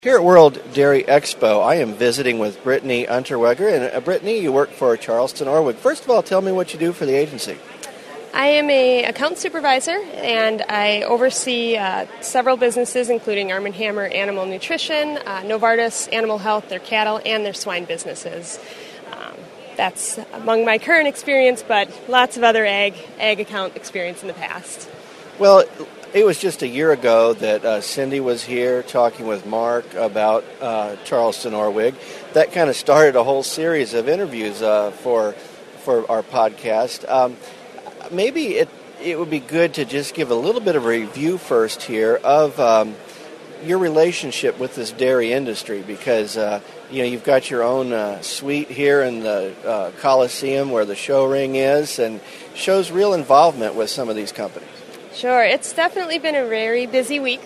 Here at World Dairy Expo, I am visiting with Brittany Unterweger. And Brittany, you work for Charleston Orwig. First of all, tell me what you do for the agency. I am an account supervisor, and I oversee several businesses, including Arm & Hammer Animal Nutrition, Novartis Animal Health, their cattle, and their swine businesses. That's among my current experience, but lots of other ag account experience in the past. Well, it was just a year ago that Cindy was here talking with Mark about Charleston Orwig. That kind of started a whole series of interviews for our podcast. Maybe it would be good to just give a little bit of a review first here of your relationship with this dairy industry, because you've got your own suite here in the Coliseum where the show ring is, and shows real involvement with some of these companies. Sure, it's definitely been a very busy week.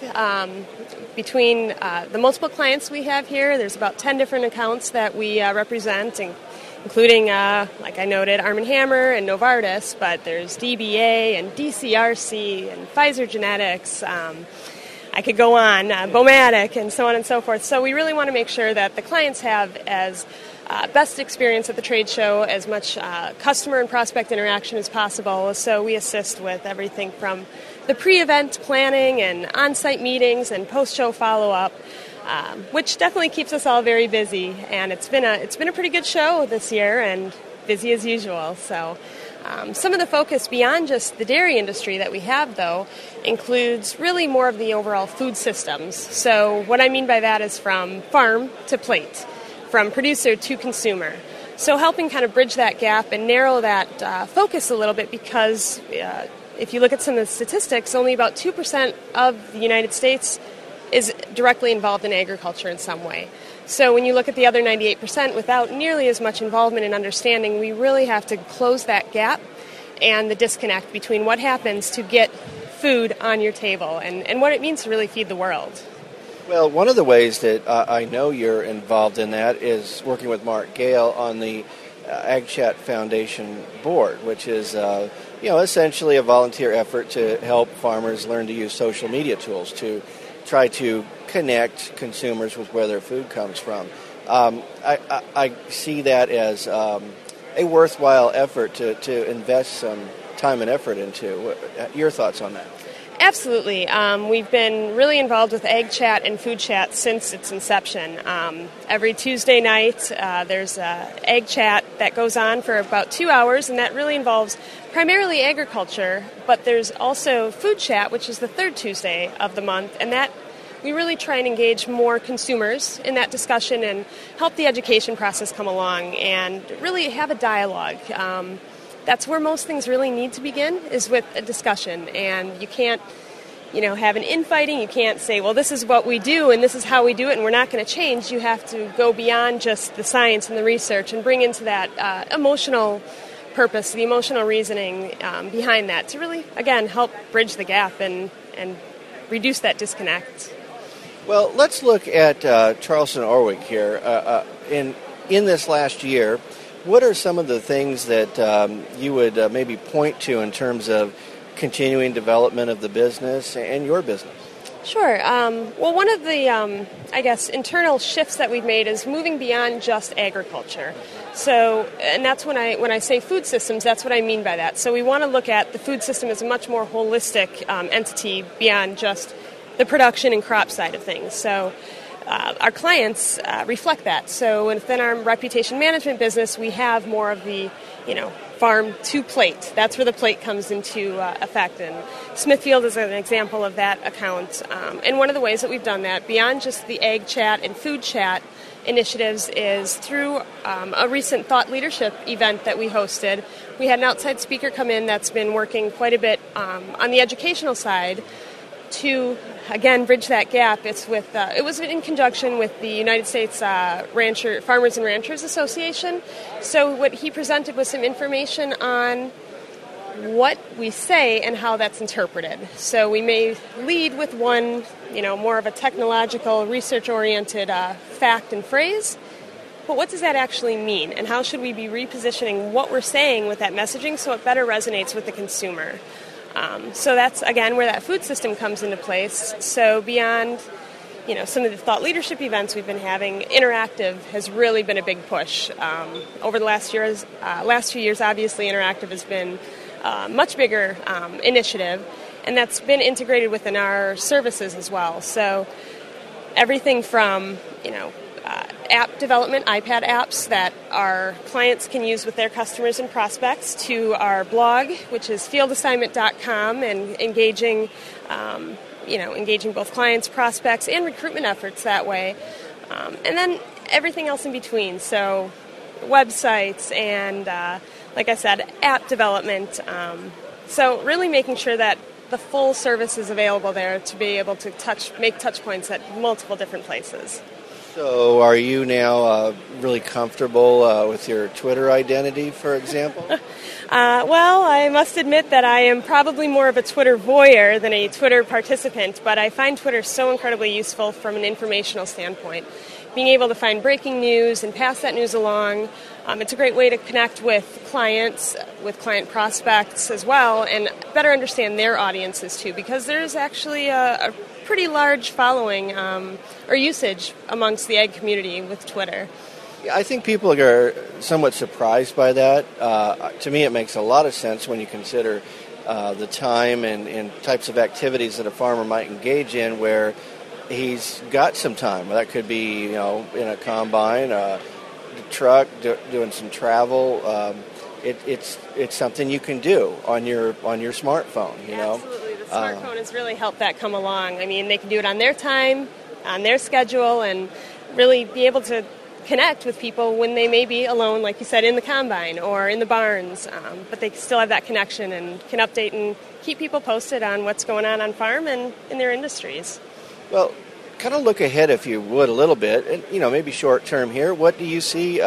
Between the multiple clients we have here, there's about 10 different accounts that we represent, including, like I noted, Arm & Hammer and Novartis, but there's DBA and DCRC and Pfizer Genetics. I could go on, Bomatic, and so on and so forth. So we really want to make sure that the clients have as best experience at the trade show, as much customer and prospect interaction as possible. So we assist with everything from the pre-event planning and on-site meetings and post-show follow-up, which definitely keeps us all very busy. And it's been a pretty good show this year, and busy as usual. So some of the focus beyond just the dairy industry that we have, though, includes really more of the overall food systems. So what I mean by that is from farm to plate, from producer to consumer. So helping kind of bridge that gap and narrow that focus a little bit, because if you look at some of the statistics, only about 2% of the United States is directly involved in agriculture in some way. So when you look at the other 98% without nearly as much involvement and understanding, we really have to close that gap and the disconnect between what happens to get food on your table and what it means to really feed the world. Well, one of the ways that I know you're involved in that is working with Mark Gale on the Ag Chat Foundation board, which is essentially a volunteer effort to help farmers learn to use social media tools to try to connect consumers with where their food comes from. I see that as a worthwhile effort to invest some time and effort into. Your thoughts on that? Absolutely. We've been really involved with Ag Chat and Food Chat since its inception. Every Tuesday night, there's Ag Chat that goes on for about 2 hours, and that really involves primarily agriculture, but there's also Food Chat, which is the third Tuesday of the month, and that we really try and engage more consumers in that discussion and help the education process come along and really have a dialogue. That's where most things really need to begin, is with a discussion. And you can't, have an infighting. You can't say, well, this is what we do and this is how we do it and we're not going to change. You have to go beyond just the science and the research and bring into that emotional purpose, the emotional reasoning behind that to really, again, help bridge the gap and reduce that disconnect. Well, let's look at Charleston Orwig here. In this last year, what are some of the things that you would maybe point to in terms of continuing development of the business and your business? Sure. Well, one of the, internal shifts that we've made is moving beyond just agriculture. So, and that's when I say food systems, that's what I mean by that. So we want to look at the food system as a much more holistic entity beyond just the production and crop side of things. So our clients reflect that. So within our reputation management business, we have more of the, farm to plate. That's where the plate comes into effect. And Smithfield is an example of that account. And one of the ways that we've done that, beyond just the Ag Chat and Food Chat initiatives, is through a recent thought leadership event that we hosted. We had an outside speaker come in that's been working quite a bit on the educational side to, again, bridge that gap. It was in conjunction with the United States Farmers and Ranchers Association. So what he presented was some information on what we say and how that's interpreted. So we may lead with one, more of a technological, research-oriented fact and phrase. But what does that actually mean? And how should we be repositioning what we're saying with that messaging so it better resonates with the consumer? So that's, again, where that food system comes into place. So beyond, some of the thought leadership events we've been having, interactive has really been a big push. Over the last few years, obviously, interactive has been a much bigger initiative, and that's been integrated within our services as well. So everything from, app development, iPad apps that our clients can use with their customers and prospects, to our blog, which is fieldassignment.com, and engaging both clients, prospects, and recruitment efforts that way. And then everything else in between. So websites and, like I said, app development. So really making sure that the full service is available there to be able to make touch points at multiple different places. So are you now really comfortable with your Twitter identity, for example? Well, I must admit that I am probably more of a Twitter voyeur than a Twitter participant, but I find Twitter so incredibly useful from an informational standpoint. Being able to find breaking news and pass that news along, it's a great way to connect with clients, with client prospects as well, and better understand their audiences too, because there's actually a pretty large following or usage amongst the ag community with Twitter. I think people are somewhat surprised by that. To me, it makes a lot of sense when you consider the time and types of activities that a farmer might engage in where he's got some time. That could be, in a combine, a truck, doing some travel. It's something you can do on your smartphone. Absolutely, the smartphone has really helped that come along. I mean, they can do it on their time, on their schedule, and really be able to connect with people when they may be alone, like you said, in the combine or in the barns, but they still have that connection and can update and keep people posted on what's going on farm and in their industries. Well, kind of look ahead, if you would, a little bit, and maybe short term here. What do you see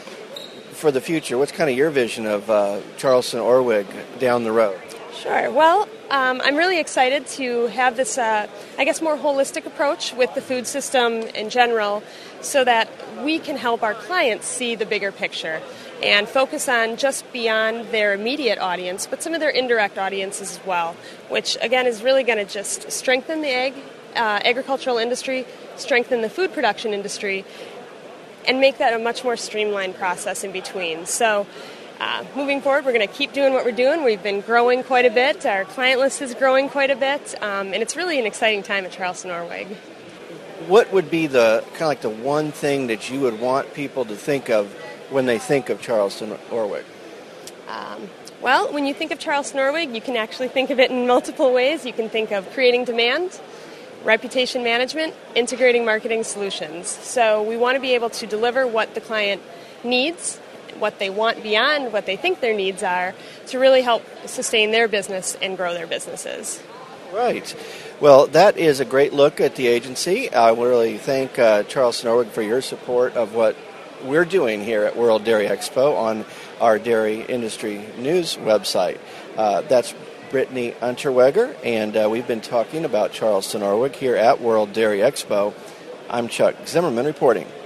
for the future? What's kind of your vision of Charleston Orwig down the road? Sure. Well, I'm really excited to have this, more holistic approach with the food system in general, so that we can help our clients see the bigger picture and focus on just beyond their immediate audience, but some of their indirect audiences as well, which again is really going to just strengthen the agricultural industry, strengthen the food production industry, and make that a much more streamlined process in between. So moving forward, we're going to keep doing what we're doing. We've been growing quite a bit. Our client list is growing quite a bit, and it's really an exciting time at Charleston Orwig. What would be the one thing that you would want people to think of when they think of Charleston Orwig? Well, when you think of Charleston Orwig, you can actually think of it in multiple ways. You can think of creating demand, reputation management, integrating marketing solutions. So we want to be able to deliver what the client needs, what they want beyond what they think their needs are, to really help sustain their business and grow their businesses. Right. Well, that is a great look at the agency. I really thank Charleston Orwig for your support of what we're doing here at World Dairy Expo on our Dairy Industry News website. That's Brittany Unterweger, and we've been talking about Charleston Orwig here at World Dairy Expo. I'm Chuck Zimmerman reporting.